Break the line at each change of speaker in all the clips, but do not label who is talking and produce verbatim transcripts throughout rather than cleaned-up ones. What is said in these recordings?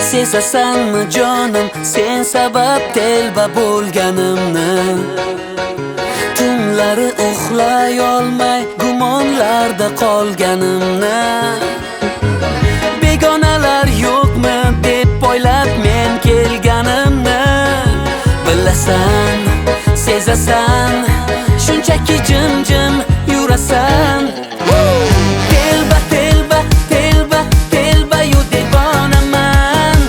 Sezasanmi jonim, sen sabab telba bo'lganimni? Tunlari uxlay olmay gumonlarda qolganimni. Begonalar yo'qmi deb poylab men kelganimni. Bilasan, sezasan, shunchaki jim-jim yurasan. Telba, telba, telba, telba yu devonaman.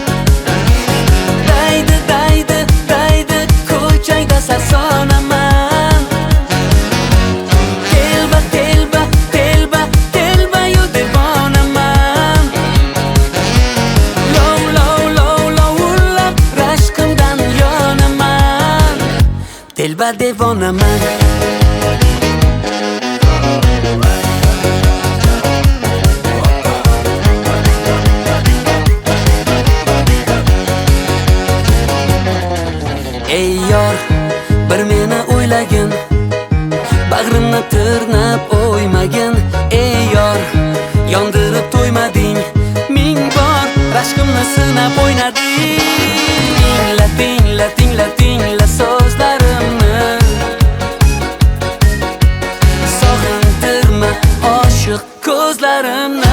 Daydi, daydi, daydi, ko'chayda sarsonaman. Telba, telba, telba, telba yu devonaman. Lov, lov, lov, lovullab, rashqimdan yonaman. Telba devonaman. Ey yor, bir meni o'ylagin, bag'rimni tirnab o'ymagin. Ey yor, yondirib to'ymading, ming bor rashqimni sinab o'ynading. Tingla, tingla, tingla, tingla so'zlarimni. Sog'intirma oshiq ko'zlarimni.